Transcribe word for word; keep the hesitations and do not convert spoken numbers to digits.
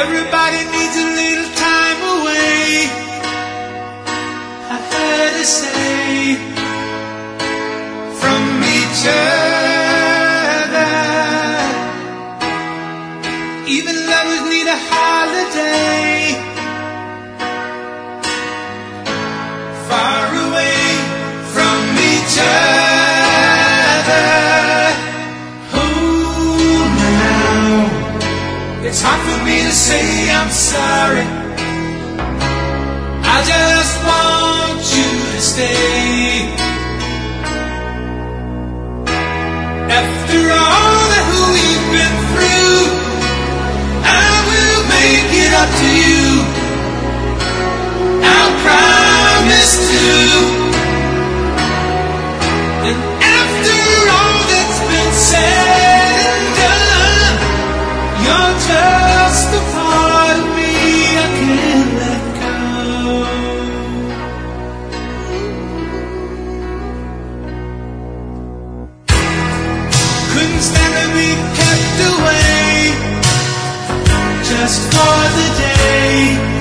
Everybody needs a little time away, I heard her say, from each other. Even lovers need a holiday, far away from each other. Oh, now it's hard for me to say I'm sorry. I just want you to stay. After all that we've been through, I will make it up to you. I'll promise to. And after all that's been said and done, you're just a part of me I can't let go. Couldn't stand to be kept away just for the day.